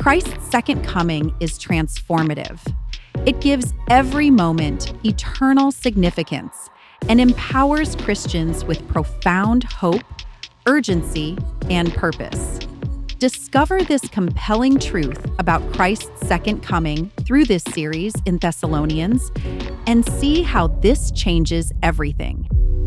Christ's second coming is transformative. It gives every moment eternal significance and empowers Christians with profound hope, urgency, and purpose. Discover this compelling truth about Christ's second coming through this series in Thessalonians and see how this changes everything.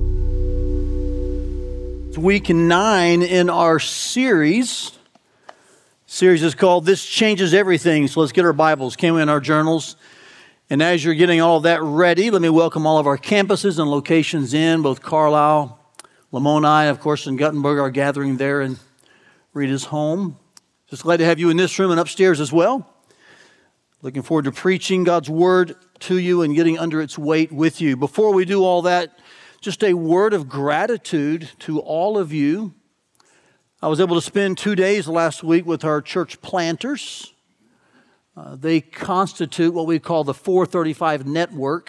It's week 9 in our series. Series is called This Changes Everything. So let's get our Bibles, can we, in our journals. And as you're getting all of that ready, let me welcome all of our campuses and locations in, both Carlisle, Lamoni, of course, and Guttenberg, our gathering there in Rita's home. Just glad to have you in this room and upstairs as well. Looking forward to preaching God's Word to you and getting under its weight with you. Before we do all that, just a word of gratitude to all of you. I was able to spend 2 days last week with our church planters. They constitute what we call the 435 network.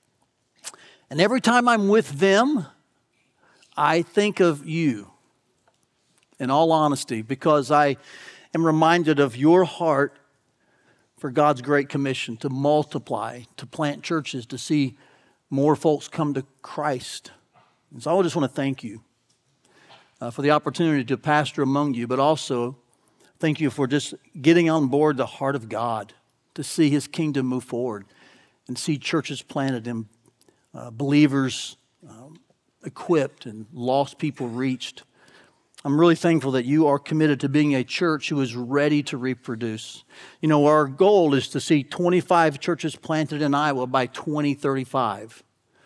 And every time I'm with them, I think of you, in all honesty, because I am reminded of your heart for God's great commission to multiply, to plant churches, to see more folks come to Christ. And so I just want to thank you for the opportunity to pastor among you, but also thank you for just getting on board the heart of God to see His kingdom move forward and see churches planted and believers equipped and lost people reached. I'm really thankful that you are committed to being a church who is ready to reproduce. You know, our goal is to see 25 churches planted in Iowa by 2035.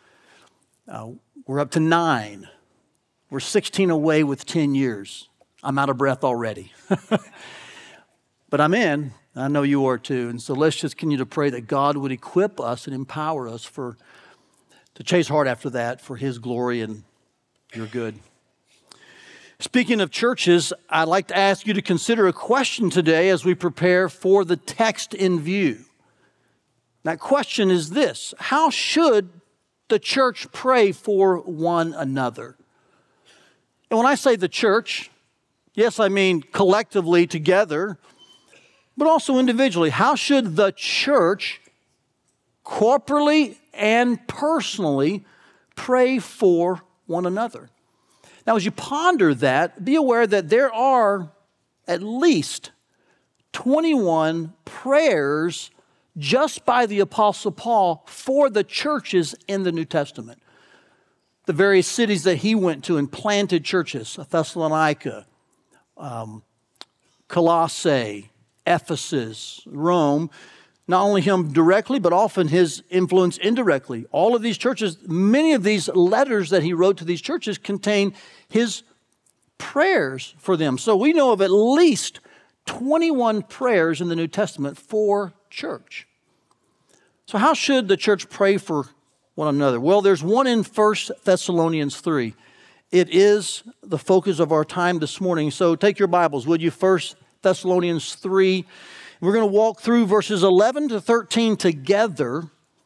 We're up to 9. We're 16 away with 10 years. I'm out of breath already. But I'm in. I know you are too. And so let's just continue to pray that God would equip us and empower us to chase hard after that for His glory and your good. Speaking of churches, I'd like to ask you to consider a question today as we prepare for the text in view. That question is this: how should the church pray for one another? And when I say the church, yes, I mean collectively together, but also individually. How should the church corporately and personally pray for one another? Now, as you ponder that, be aware that there are at least 21 prayers just by the Apostle Paul for the churches in the New Testament. The various cities that he went to and planted churches: Thessalonica, Colossae, Ephesus, Rome. Not only him directly, but often his influence indirectly. All of these churches, many of these letters that he wrote to these churches contain his prayers for them. So we know of at least 21 prayers in the New Testament for church. So how should the church pray for one another? Well, there's one in 1 Thessalonians 3. It is the focus of our time this morning. So take your Bibles, would you? 1 Thessalonians 3. We're going to walk through verses 11 to 13 together.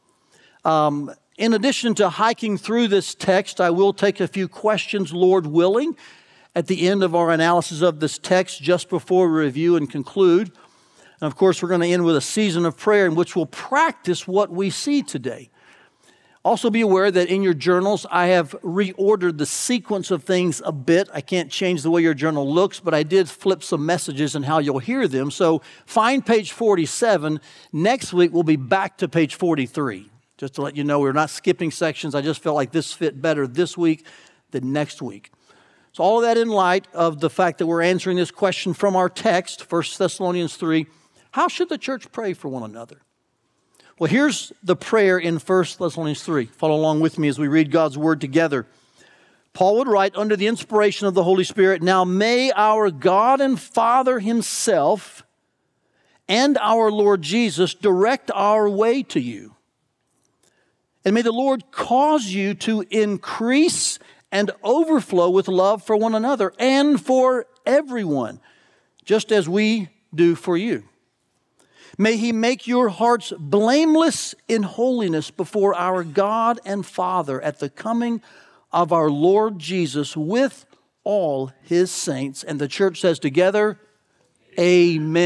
In addition to hiking through this text, I will take a few questions, Lord willing, at the end of our analysis of this text, just before we review and conclude. And of course, we're going to end with a season of prayer in which we'll practice what we see today. Also be aware that in your journals, I have reordered the sequence of things a bit. I can't change the way your journal looks, but I did flip some messages and how you'll hear them. So find page 47. Next week, we'll be back to page 43. Just to let you know, we're not skipping sections. I just felt like this fit better this week than next week. So all of that in light of the fact that we're answering this question from our text, 1 Thessalonians 3, how should the church pray for one another? Well, here's the prayer in 1 Thessalonians 3. Follow along with me as we read God's Word together. Paul would write under the inspiration of the Holy Spirit, "Now may our God and Father Himself and our Lord Jesus direct our way to you. And may the Lord cause you to increase and overflow with love for one another and for everyone, just as we do for you. May He make your hearts blameless in holiness before our God and Father at the coming of our Lord Jesus with all His saints." And the church says together, Amen.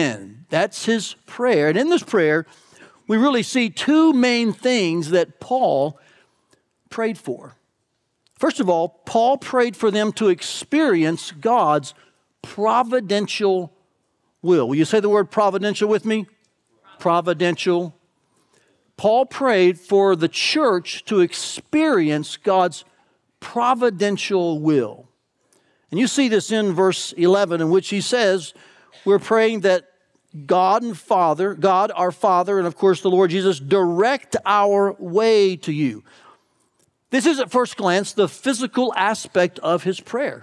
That's his prayer. And in this prayer, we really see two main things that Paul prayed for. First of all, Paul prayed for them to experience God's providential will. Will you say the word providential with me? Providential. Paul prayed for the church to experience God's providential will. And you see this in verse 11, in which he says, we're praying that God our Father, and of course the Lord Jesus, direct our way to you. This is at first glance the physical aspect of his prayer.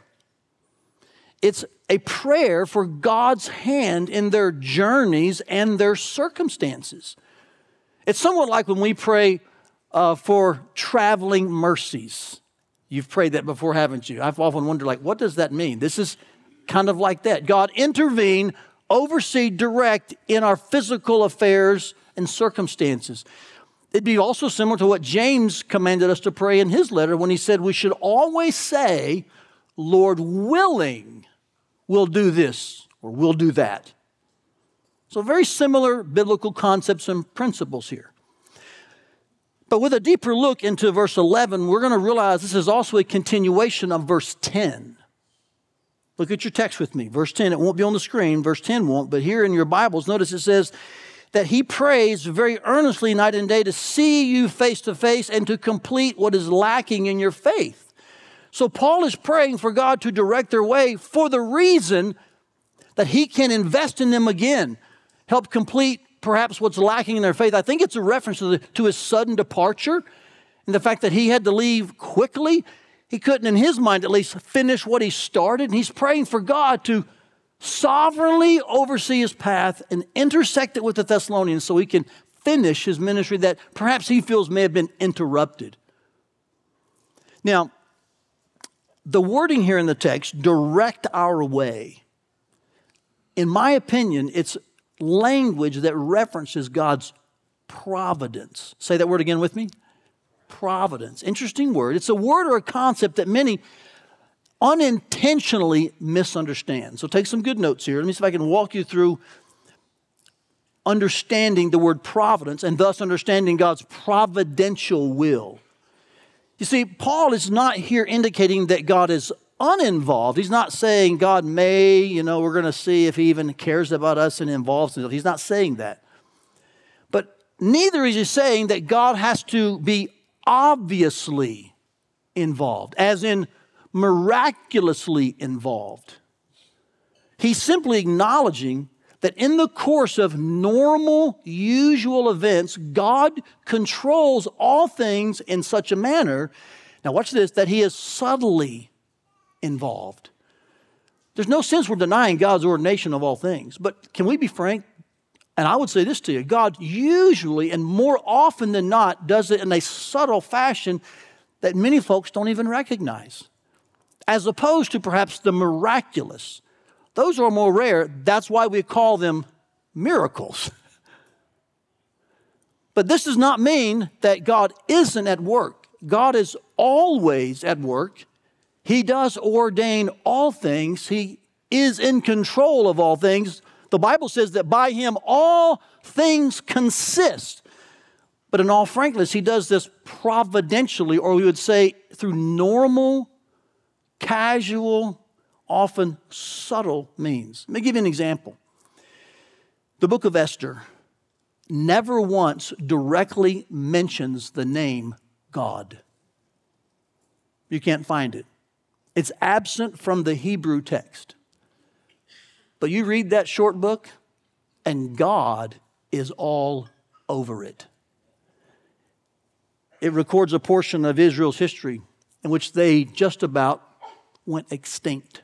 It's a prayer for God's hand in their journeys and their circumstances. It's somewhat like when we pray for traveling mercies. You've prayed that before, haven't you? I've often wondered, what does that mean? This is kind of like that. God, intervene, oversee, direct in our physical affairs and circumstances. It'd be also similar to what James commanded us to pray in his letter when he said we should always say, Lord willing, we'll do this or we'll do that. So very similar biblical concepts and principles here. But with a deeper look into verse 11, we're going to realize this is also a continuation of verse 10. Look at your text with me. Verse 10, it won't be on the screen. Verse 10 won't, but here in your Bibles, notice it says that he prays very earnestly night and day to see you face to face and to complete what is lacking in your faith. So Paul is praying for God to direct their way for the reason that he can invest in them again, help complete perhaps what's lacking in their faith. I think it's a reference to his sudden departure and the fact that he had to leave quickly. He couldn't, in his mind at least, finish what he started. And he's praying for God to sovereignly oversee his path and intersect it with the Thessalonians so he can finish his ministry that perhaps he feels may have been interrupted. Now, the wording here in the text, direct our way, in my opinion, it's language that references God's providence. Say that word again with me. Providence. Interesting word. It's a word or a concept that many unintentionally misunderstand. So take some good notes here. Let me see if I can walk you through understanding the word providence and thus understanding God's providential will. You see, Paul is not here indicating that God is uninvolved. He's not saying God may, we're going to see if he even cares about us and involves himself. He's not saying that. But neither is he saying that God has to be obviously involved, as in miraculously involved. He's simply acknowledging that in the course of normal, usual events, God controls all things in such a manner, now watch this, that he is subtly involved. There's no sense we're denying God's ordination of all things, but can we be frank? And I would say this to you, God usually and more often than not does it in a subtle fashion that many folks don't even recognize, as opposed to perhaps the miraculous. Those are more rare. That's why we call them miracles. But this does not mean that God isn't at work. God is always at work. He does ordain all things. He is in control of all things. The Bible says that by him all things consist. But in all frankness, he does this providentially, or we would say through normal, casual, often subtle means. Let me give you an example. The book of Esther never once directly mentions the name God. You can't find it. It's absent from the Hebrew text. But you read that short book, and God is all over it. It records a portion of Israel's history in which they just about went extinct.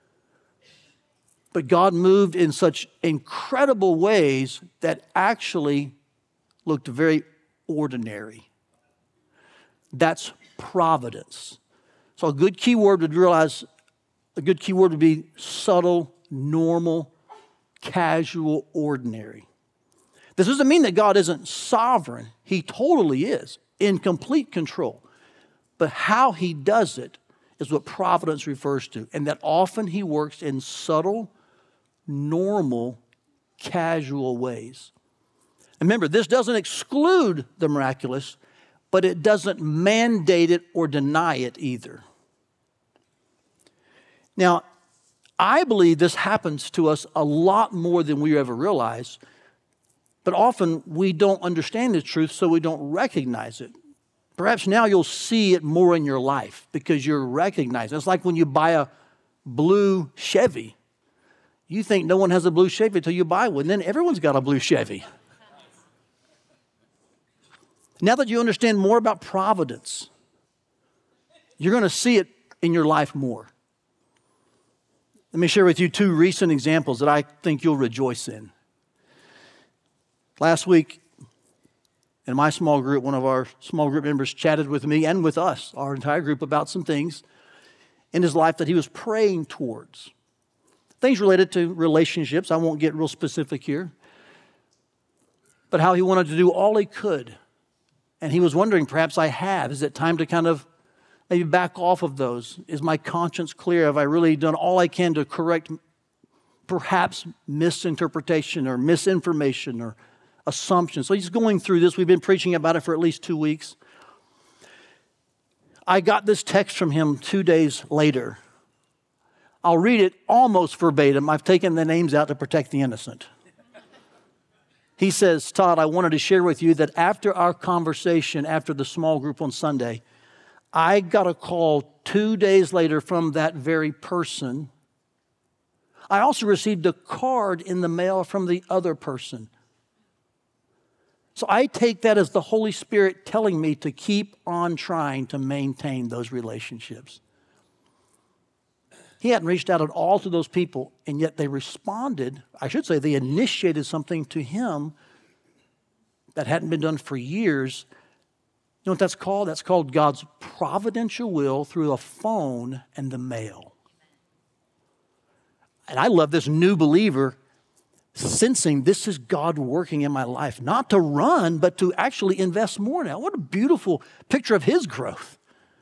But God moved in such incredible ways that actually looked very ordinary. That's providence. So a good key word would be subtle, normal, casual, ordinary. This doesn't mean that God isn't sovereign. He totally is, in complete control. But how he does it is what providence refers to, and that often he works in subtle, normal, casual ways. And remember, this doesn't exclude the miraculous, but it doesn't mandate it or deny it either. Now, I believe this happens to us a lot more than we ever realize, but often we don't understand the truth, so we don't recognize it. Perhaps now you'll see it more in your life because you're recognizing it. It's like when you buy a blue Chevy. You think no one has a blue Chevy until you buy one. Then everyone's got a blue Chevy. Now that you understand more about providence, you're going to see it in your life more. Let me share with you two recent examples that I think you'll rejoice in. Last week, in my small group, one of our small group members chatted with me and with us, our entire group, about some things in his life that he was praying towards. Things related to relationships. I won't get real specific here. But how he wanted to do all he could. And he was wondering, perhaps I have. Is it time to kind of maybe back off of those? Is my conscience clear? Have I really done all I can to correct perhaps misinterpretation or misinformation or assumption? So he's going through this. We've been preaching about it for at least 2 weeks. I got this text from him 2 days later. I'll read it almost verbatim. I've taken the names out to protect the innocent. He says, Todd, I wanted to share with you that after our conversation, after the small group on Sunday, I got a call 2 days later from that very person. I also received a card in the mail from the other person. So I take that as the Holy Spirit telling me to keep on trying to maintain those relationships. He hadn't reached out at all to those people, and yet they responded. I should say they initiated something to him that hadn't been done for years. You know what that's called? That's called God's providential will through a phone and the mail. And I love this new believer sensing this is God working in my life, not to run, but to actually invest more now. What a beautiful picture of his growth.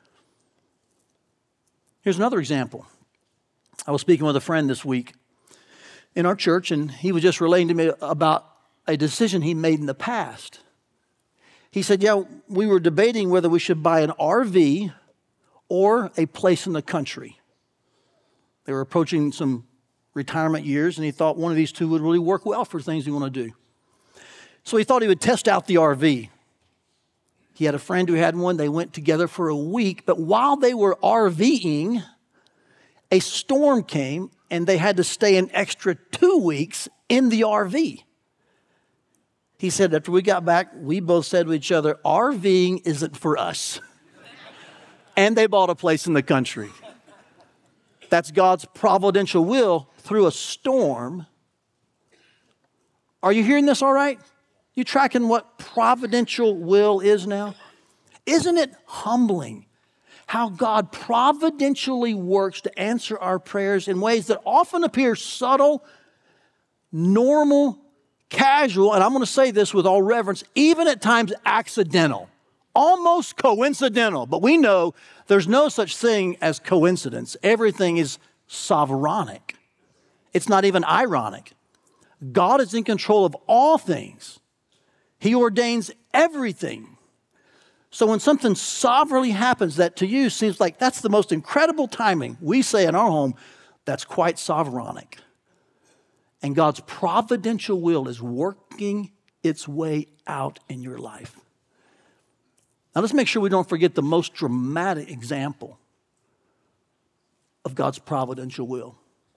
Here's another example. I was speaking with a friend this week in our church, and he was just relating to me about a decision he made in the past. He said, yeah, we were debating whether we should buy an RV or a place in the country. They were approaching some retirement years, and he thought one of these two would really work well for things he wanted to do. So he thought he would test out the RV. He had a friend who had one. They went together for a week, but while they were RVing, a storm came, and they had to stay an extra 2 weeks in the RV. He said, after we got back, we both said to each other, RVing isn't for us. And they bought a place in the country. That's God's providential will through a storm. Are you hearing this all right? You tracking what providential will is now? Isn't it humbling how God providentially works to answer our prayers in ways that often appear subtle, normal, casual, and I'm going to say this with all reverence, even at times accidental, almost coincidental. But we know there's no such thing as coincidence. Everything is sovereignic. It's not even ironic. God is in control of all things. He ordains everything. So when something sovereignly happens that to you seems like that's the most incredible timing, we say in our home, that's quite sovereignic. And God's providential will is working its way out in your life. Now let's make sure we don't forget the most dramatic example of God's providential will.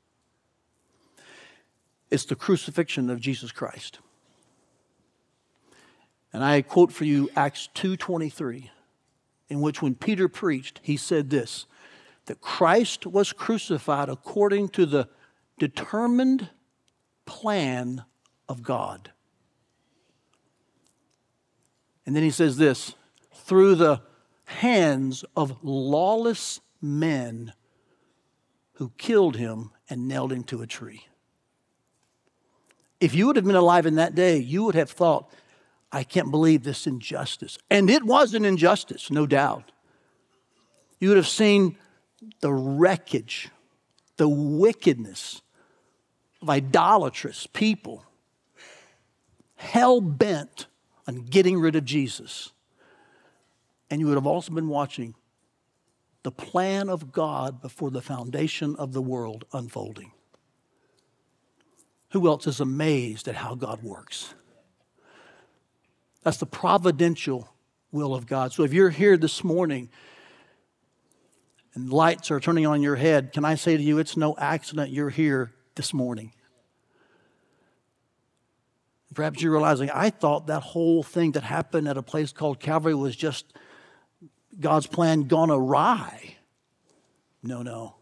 It's the crucifixion of Jesus Christ. And I quote for you Acts 2:23, in which when Peter preached, he said this, that Christ was crucified according to the determined plan of God. And then he says this, through the hands of lawless men who killed him and nailed him to a tree. If you would have been alive in that day, you would have thought, I can't believe this injustice. And it was an injustice, no doubt. You would have seen the wreckage, the wickedness of idolatrous people hell-bent on getting rid of Jesus. And you would have also been watching the plan of God before the foundation of the world unfolding. Who else is amazed at how God works? That's the providential will of God. So if you're here this morning and lights are turning on in your head, can I say to you, it's no accident you're here this morning. Perhaps you're realizing, I thought that whole thing that happened at a place called Calvary was just God's plan gone awry. No.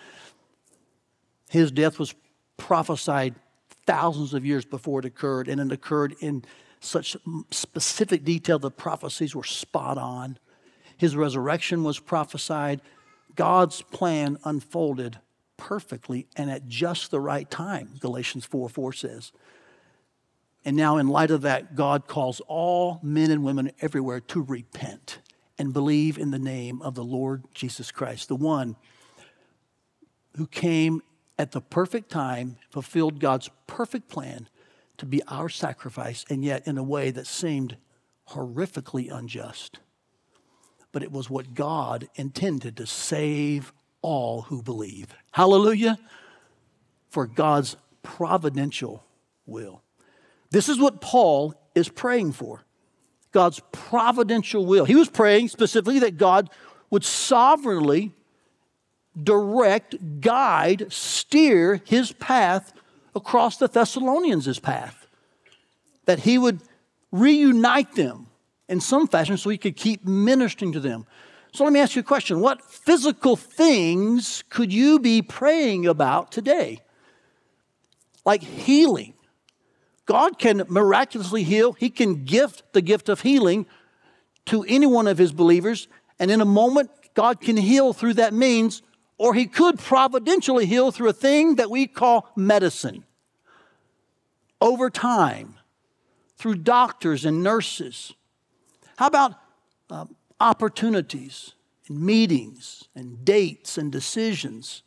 His death was prophesied thousands of years before it occurred, and it occurred in such specific detail. The prophecies were spot on. His resurrection was prophesied. God's plan unfolded perfectly and at just the right time, Galatians 4:4 says. And now in light of that, God calls all men and women everywhere to repent and believe in the name of the Lord Jesus Christ, the one who came at the perfect time, fulfilled God's perfect plan to be our sacrifice, and yet in a way that seemed horrifically unjust. But it was what God intended to save all who believe. Hallelujah. For God's providential will. This is what Paul is praying for. God's providential will. He was praying specifically that God would sovereignly direct, guide, steer his path across the Thessalonians' path. That he would reunite them in some fashion so he could keep ministering to them. So let me ask you a question. What physical things could you be praying about today? Like healing. God can miraculously heal. He can gift the gift of healing to any one of his believers. And in a moment, God can heal through that means, or he could providentially heal through a thing that we call medicine. Over time, through doctors and nurses. How about opportunities and meetings and dates and decisions?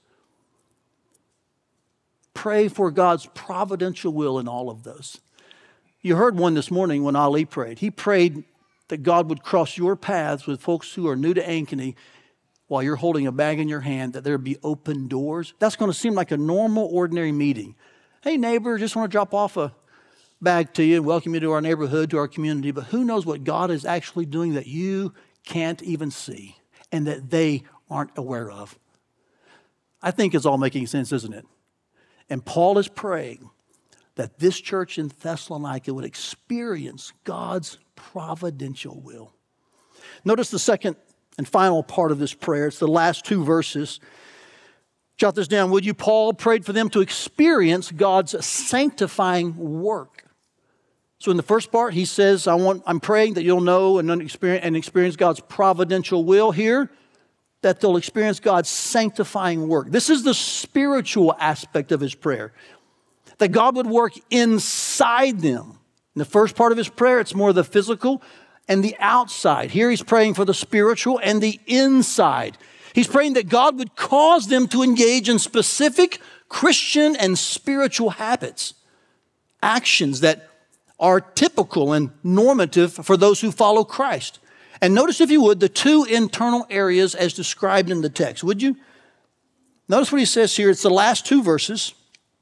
Pray for God's providential will in all of those. You heard one this morning when Ali prayed. He prayed that God would cross your paths with folks who are new to Ankeny while you're holding a bag in your hand, that there would be open doors. That's going to seem like a normal, ordinary meeting. Hey, neighbor, just want to drop off a bag to you and welcome you to our neighborhood, to our community. But who knows what God is actually doing that you can't even see and that they aren't aware of? I think it's all making sense, isn't it? And Paul is praying that this church in Thessalonica would experience God's providential will. Notice the second and final part of this prayer. It's the last two verses. Jot this down, would you? Paul prayed for them to experience God's sanctifying work. So in the first part, he says, I'm praying that you'll know and experience God's providential will. Here, that they'll experience God's sanctifying work. This is the spiritual aspect of his prayer. That God would work inside them. In the first part of his prayer, it's more the physical and the outside. Here he's praying for the spiritual and the inside. He's praying that God would cause them to engage in specific Christian and spiritual habits. Actions that are typical and normative for those who follow Christ. And notice, if you would, the two internal areas as described in the text, would you? Notice what he says here. It's the last two verses.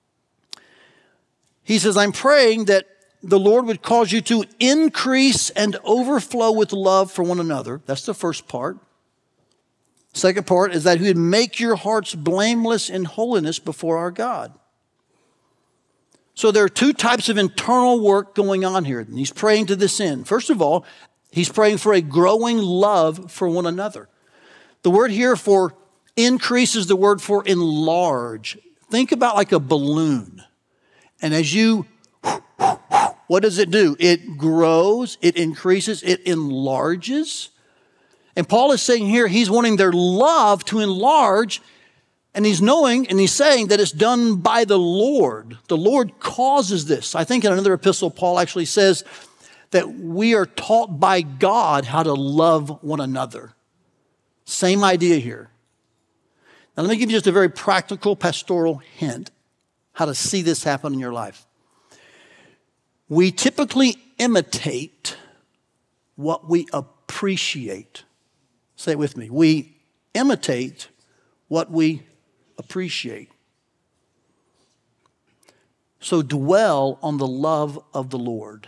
He says, I'm praying that the Lord would cause you to increase and overflow with love for one another. That's the first part. Second part is that he would make your hearts blameless in holiness before our God. So there are two types of internal work going on here. And he's praying to this end. First of all, he's praying for a growing love for one another. The word here for increase is the word for enlarge. Think about like a balloon. And as you, what does it do? It grows, it increases, it enlarges. And Paul is saying here, he's wanting their love to enlarge. And he's knowing and he's saying that it's done by the Lord. The Lord causes this. I think in another epistle, Paul actually says that we are taught by God how to love one another. Same idea here. Now, let me give you just a very practical pastoral hint how to see this happen in your life. We typically imitate what we appreciate. Say it with me. We imitate what we appreciate. So dwell on the love of the Lord.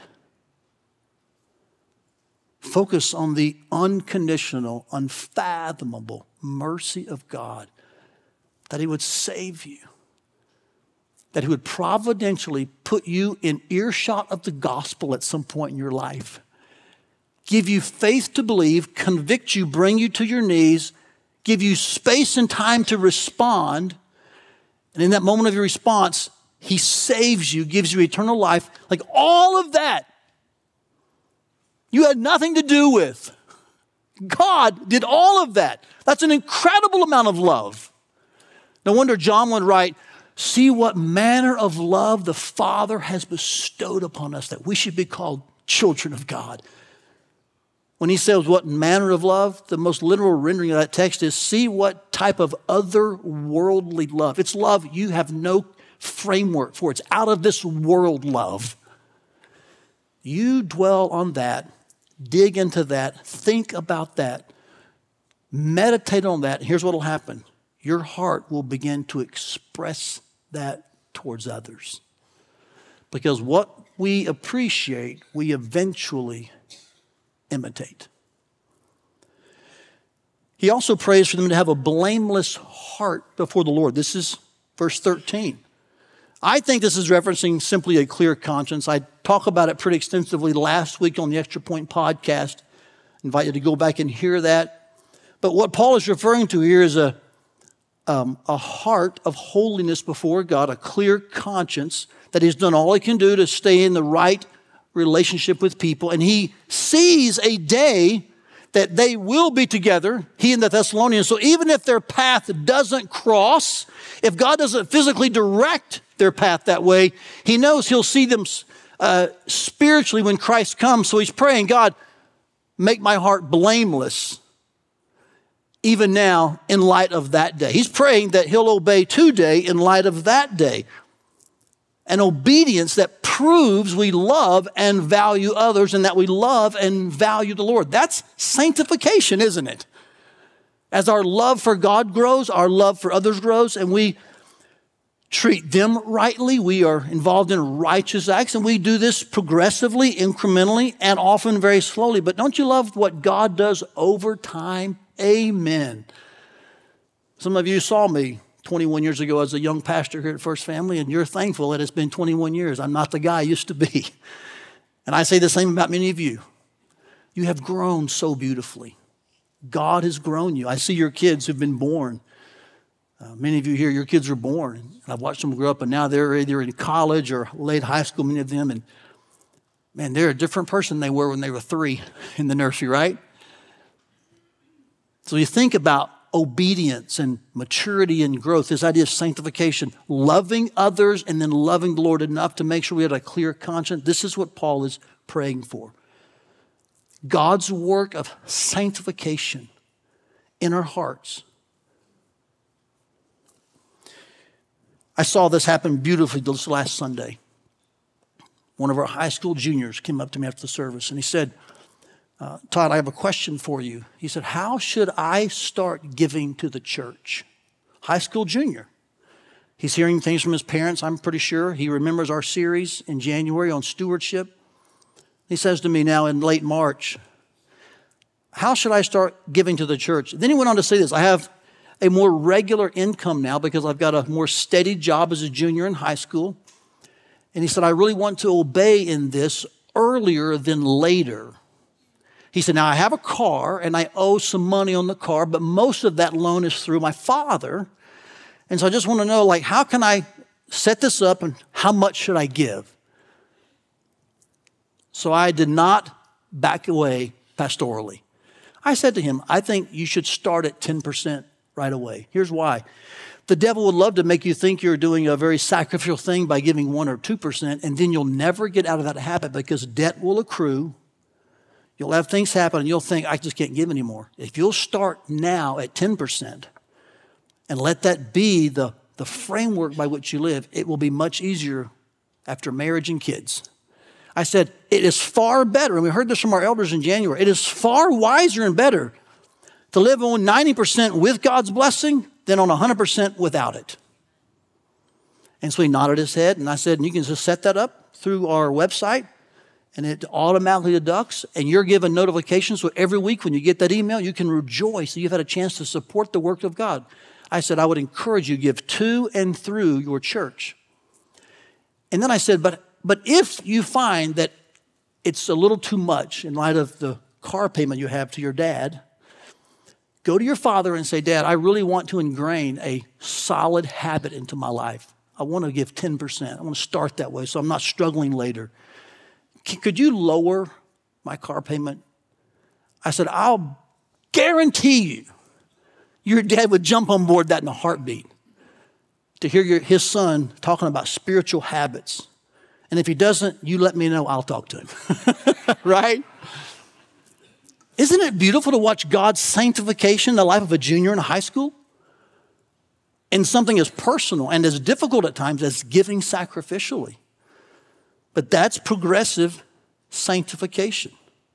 Focus on the unconditional, unfathomable mercy of God, that He would save you, that He would providentially put you in earshot of the gospel at some point in your life, give you faith to believe, convict you, bring you to your knees, give you space and time to respond, and in that moment of your response, He saves you, gives you eternal life. Like all of that, you had nothing to do with. God did all of that. That's an incredible amount of love. No wonder John would write, see what manner of love the Father has bestowed upon us, that we should be called children of God. When he says what manner of love, the most literal rendering of that text is see what type of otherworldly love. It's love you have no framework for. It's out of this world love. You dwell on that, dig into that, think about that, meditate on that. Here's what will happen. Your heart will begin to express that towards others. Because what we appreciate, we eventually imitate. He also prays for them to have a blameless heart before the Lord. This is verse 13. I think this is referencing simply a clear conscience. I talked about it pretty extensively last week on the Extra Point podcast. I invite you to go back and hear that. But what Paul is referring to here is a heart of holiness before God, a clear conscience that he's done all he can do to stay in the right relationship with people. And he sees a day that they will be together, he and the Thessalonians. So even if their path doesn't cross, if God doesn't physically direct their path that way, he knows he'll see them spiritually when Christ comes. So he's praying, God, make my heart blameless even now in light of that day. He's praying that he'll obey today in light of that day. An obedience that proves we love and value others and that we love and value the Lord. That's sanctification, isn't it? As our love for God grows, our love for others grows, and we treat them rightly. We are involved in righteous acts, and we do this progressively, incrementally, and often very slowly. But don't you love what God does over time? Amen. Some of you saw me 21 years ago as a young pastor here at First Family, and you're thankful that it's been 21 years. I'm not the guy I used to be. And I say the same about many of you. You have grown so beautifully. God has grown you. I see your kids who've been born. Many of you here, your kids are born. And I've watched them grow up, and now they're either in college or late high school, many of them. And man, they're a different person than they were when they were 3 in the nursery, right? So you think about obedience and maturity and growth, this idea of sanctification, loving others and then loving the Lord enough to make sure we have a clear conscience. This is what Paul is praying for. God's work of sanctification in our hearts. I saw this happen beautifully this last Sunday. One of our high school juniors came up to me after the service and he said, Todd, I have a question for you. He said, how should I start giving to the church? High school junior. He's hearing things from his parents, I'm pretty sure. He remembers our series in January on stewardship. He says to me now in late March, how should I start giving to the church? Then he went on to say this, I have a more regular income now because I've got a more steady job as a junior in high school. And he said, I really want to obey in this earlier than later. He said, now I have a car and I owe some money on the car, but most of that loan is through my father. And so I just want to know, like, how can I set this up and how much should I give? So I did not back away pastorally. I said to him, I think you should start at 10% right away. Here's why. The devil would love to make you think you're doing a very sacrificial thing by giving 1 or 2%, and then you'll never get out of that habit because debt will accrue. You'll have things happen and you'll think, I just can't give anymore. If you'll start now at 10% and let that be the framework by which you live, it will be much easier after marriage and kids. I said, it is far better, and we heard this from our elders in January, it is far wiser and better to live on 90% with God's blessing than on 100% without it. And so he nodded his head, and I said, and you can just set that up through our website, and it automatically deducts, and you're given notifications. So every week when you get that email, you can rejoice that you've had a chance to support the work of God. I said, I would encourage you to give to and through your church. And then I said, but if you find that it's a little too much in light of the car payment you have to your dad, go to your father and say, Dad, I really want to ingrain a solid habit into my life. I want to give 10%. I want to start that way so I'm not struggling later. Could you lower my car payment? I said, I'll guarantee you your dad would jump on board that in a heartbeat to hear his son talking about spiritual habits. And if he doesn't, you let me know, I'll talk to him. Right? Isn't it beautiful to watch God's sanctification in the life of a junior in high school? In something as personal and as difficult at times as giving sacrificially. But that's progressive sanctification.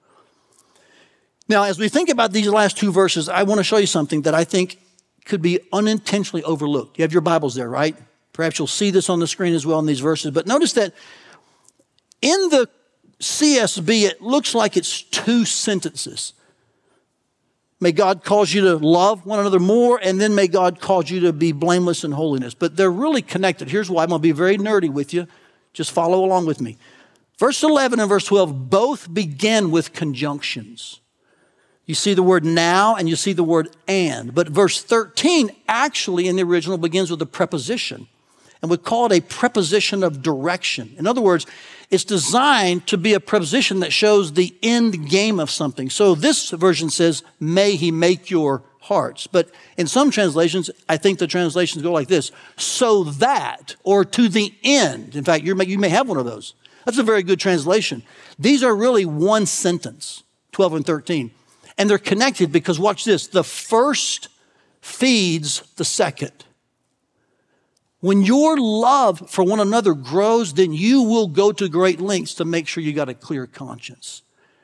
Now, as we think about these last two verses, I want to show you something that I think could be unintentionally overlooked. You have your Bibles there, right? Perhaps you'll see this on the screen as well in these verses. But notice that in the CSB, it looks like it's two sentences. May God cause you to love one another more, and then may God cause you to be blameless in holiness. But they're really connected. Here's why. I'm going to be very nerdy with you. Just follow along with me. Verse 11 and verse 12 both begin with conjunctions. You see the word now and you see the word and. But verse 13 actually in the original begins with a preposition. And we call it a preposition of direction. In other words, it's designed to be a preposition that shows the end game of something. So this version says, may he make your hearts. But in some translations, I think the translations go like this, so that, or to the end. In fact, you may have one of those. That's a very good translation. These are really one sentence, 12 and 13. And they're connected because, watch this, the first feeds the second. When your love for one another grows, then you will go to great lengths to make sure you got a clear conscience.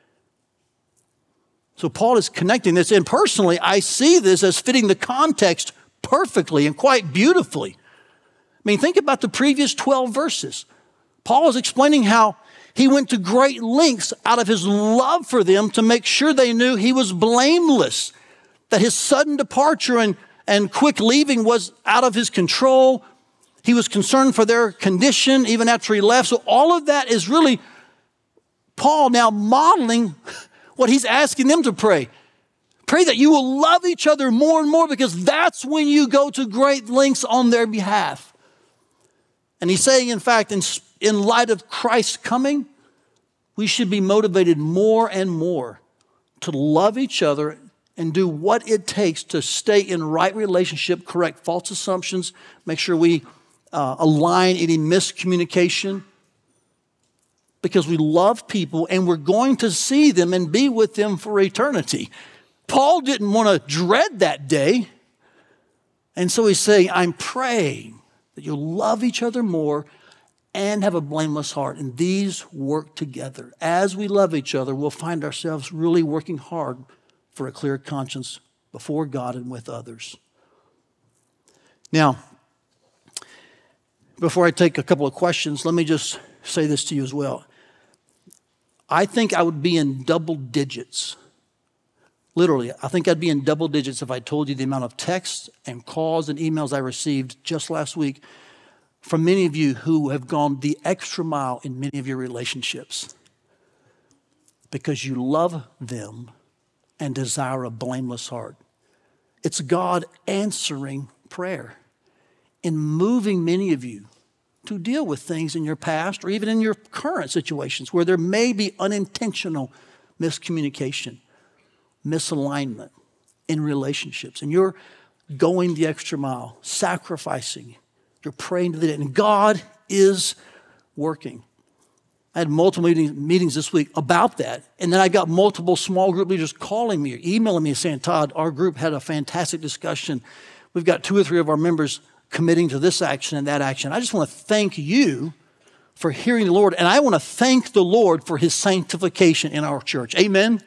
So Paul is connecting this, and personally, I see this as fitting the context perfectly and quite beautifully. I mean, think about the previous 12 verses. Paul is explaining how he went to great lengths out of his love for them to make sure they knew he was blameless, that his sudden departure and quick leaving was out of his control. He was concerned for their condition even after he left. So all of that is really Paul now modeling what he's asking them to pray. Pray that you will love each other more and more because that's when you go to great lengths on their behalf. And he's saying, in fact, in light of Christ's coming, we should be motivated more and more to love each other and do what it takes to stay in right relationship, correct false assumptions, make sure we align any miscommunication, because we love people and we're going to see them and be with them for eternity. Paul didn't want to dread that day. And so he's saying, I'm praying that you'll love each other more and have a blameless heart. And these work together. As we love each other, we'll find ourselves really working hard for a clear conscience before God and with others. Now, before I take a couple of questions, let me just say this to you as well. I think I would be in double digits. Literally, I think I'd be in double digits if I told you the amount of texts and calls and emails I received just last week from many of you who have gone the extra mile in many of your relationships because you love them and desire a blameless heart. It's God answering prayer and moving many of you to deal with things in your past or even in your current situations where there may be unintentional miscommunication, misalignment in relationships. And you're going the extra mile, sacrificing. You're praying to the end. And God is working. I had multiple meetings this week about that. And then I got multiple small group leaders calling me or emailing me and saying, Todd, our group had a fantastic discussion. We've got 2 or 3 of our members committing to this action and that action. I just want to thank you for hearing the Lord. And I want to thank the Lord for his sanctification in our church. Amen.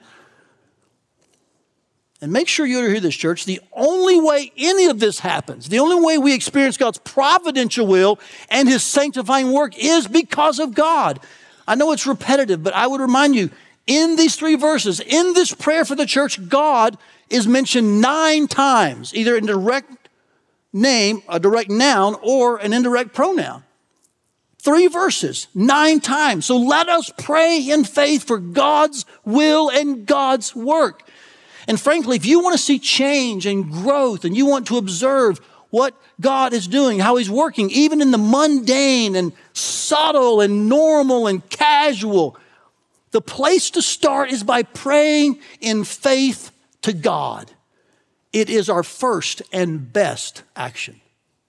And make sure you hear this, church. The only way any of this happens, the only way we experience God's providential will and his sanctifying work is because of God. I know it's repetitive, but I would remind you, in these 3 verses, in this prayer for the church, God is mentioned 9 times, either in direct name, a direct noun, or an indirect pronoun. 3 verses, 9 times. So let us pray in faith for God's will and God's work. And frankly, if you want to see change and growth and you want to observe what God is doing, how he's working, even in the mundane and subtle and normal and casual, the place to start is by praying in faith to God. It is our first and best action.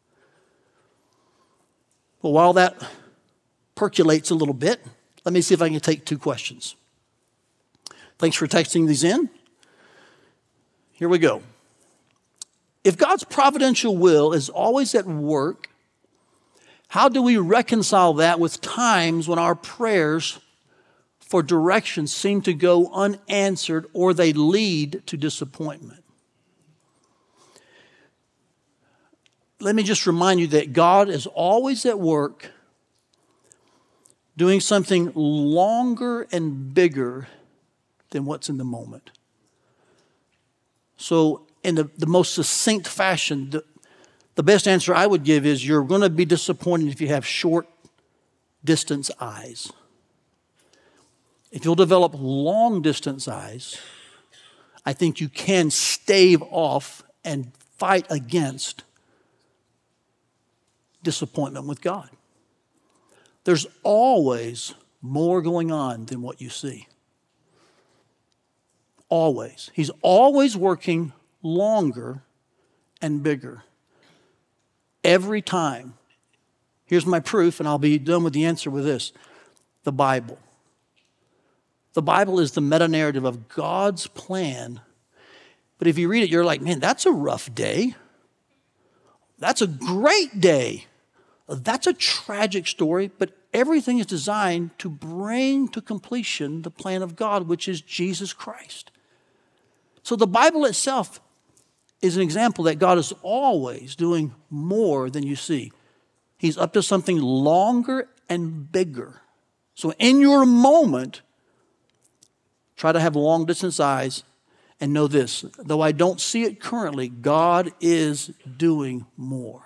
Well, while that percolates a little bit, let me see if I can take 2 questions. Thanks for texting these in. Here we go. If God's providential will is always at work, how do we reconcile that with times when our prayers for direction seem to go unanswered or they lead to disappointment? Let me just remind you that God is always at work doing something longer and bigger than what's in the moment. So in the most succinct fashion, the best answer I would give is you're going to be disappointed if you have short distance eyes. If you'll develop long distance eyes, I think you can stave off and fight against disappointment with God. There's always more going on than what you see. Always. He's always working longer and bigger. Every time. Here's my proof, and I'll be done with the answer with this. The Bible. The Bible is the meta-narrative of God's plan. But if you read it, you're like, man, that's a rough day. That's a great day. That's a tragic story, but everything is designed to bring to completion the plan of God, which is Jesus Christ. So the Bible itself is an example that God is always doing more than you see. He's up to something longer and bigger. So in your moment, try to have long distance eyes and know this. Though I don't see it currently, God is doing more.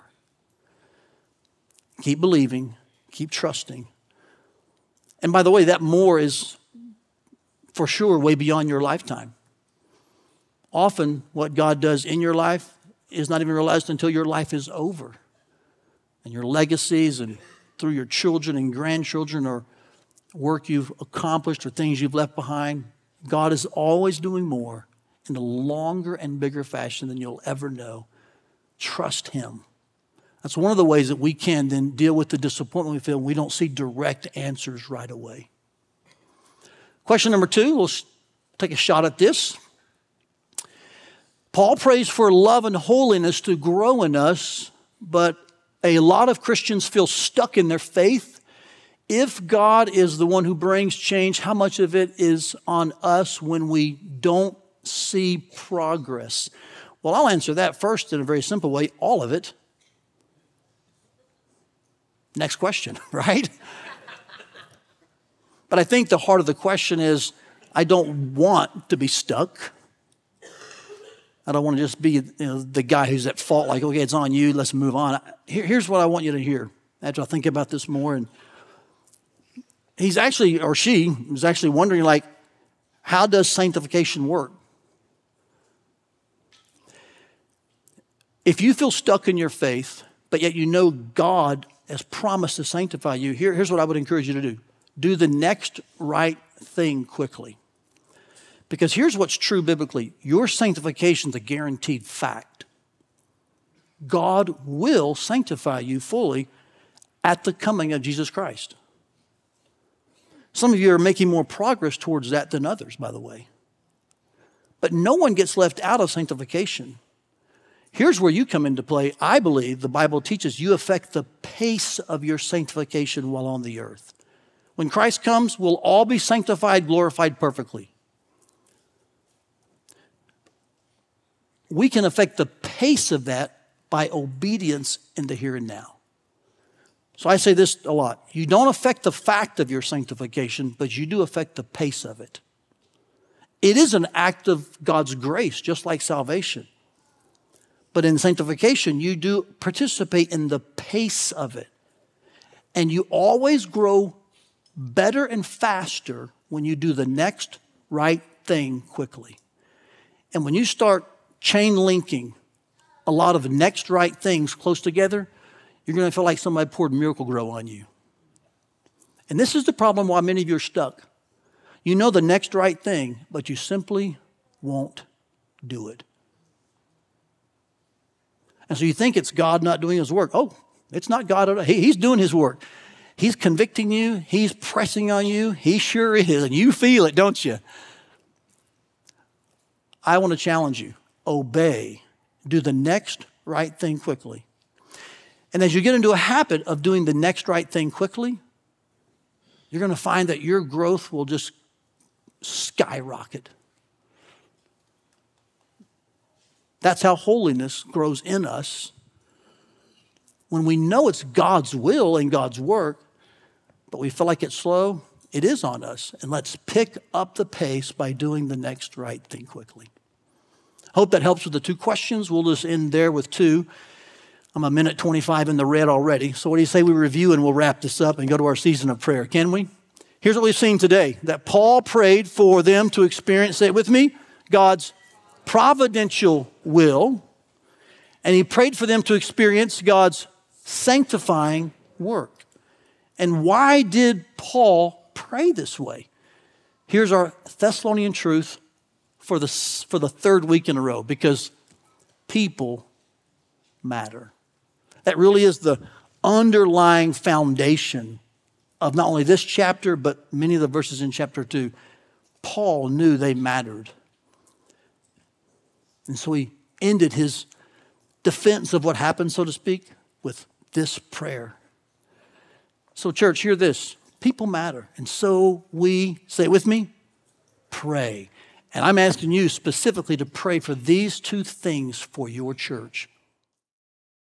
Keep believing, keep trusting. And by the way, that more is for sure way beyond your lifetime. Often what God does in your life is not even realized until your life is over. And your legacies and through your children and grandchildren or work you've accomplished or things you've left behind. God is always doing more in a longer and bigger fashion than you'll ever know. Trust him. That's one of the ways that we can then deal with the disappointment we feel when we don't see direct answers right away. Question number 2, we'll take a shot at this. Paul prays for love and holiness to grow in us, but a lot of Christians feel stuck in their faith. If God is the one who brings change, how much of it is on us when we don't see progress? Well, I'll answer that first in a very simple way. All of it. Next question, right? But I think the heart of the question is, I don't want to be stuck. I don't want to just be the guy who's at fault, like, okay, it's on you, let's move on. Here's what I want you to hear after I think about this more. And he's actually, or she is actually wondering, like, how does sanctification work? If you feel stuck in your faith, but yet you know God has promised to sanctify you, here's what I would encourage you to do. Do the next right thing quickly. Because here's what's true biblically. Your sanctification is a guaranteed fact. God will sanctify you fully at the coming of Jesus Christ. Some of you are making more progress towards that than others, by the way. But no one gets left out of sanctification. Here's where you come into play. I believe the Bible teaches you affect the pace of your sanctification while on the earth. When Christ comes, we'll all be sanctified, glorified perfectly. We can affect the pace of that by obedience in the here and now. So I say this a lot. You don't affect the fact of your sanctification, but you do affect the pace of it. It is an act of God's grace, just like salvation. But in sanctification, you do participate in the pace of it. And you always grow better and faster when you do the next right thing quickly. And when you start chain linking a lot of next right things close together, you're going to feel like somebody poured Miracle Grow on you. And this is the problem why many of you are stuck. You know the next right thing, but you simply won't do it. And so you think it's God not doing his work. Oh, it's not God at all. He's doing his work. He's convicting you. He's pressing on you. He sure is. And you feel it, don't you? I want to challenge you. Obey. Do the next right thing quickly. And as you get into a habit of doing the next right thing quickly, you're going to find that your growth will just skyrocket. That's how holiness grows in us. When we know it's God's will and God's work, but we feel like it's slow, it is on us. And let's pick up the pace by doing the next right thing quickly. Hope that helps with the two questions. We'll just end there with two. I'm a minute 25 in the red already. So what do you say we review and we'll wrap this up and go to our season of prayer? Can we? Here's what we've seen today. That Paul prayed for them to experience, say it with me, God's providential will. And he prayed for them to experience God's sanctifying work. And why did Paul pray this way? Here's our Thessalonian truth for the third week in a row, because people matter. That really is the underlying foundation of not only this chapter, but many of the verses in chapter 2. Paul knew they mattered. And so he ended his defense of what happened, so to speak, with this prayer. So church, hear this. People matter. And so we, say it with me, pray. And I'm asking you specifically to pray for these two things for your church.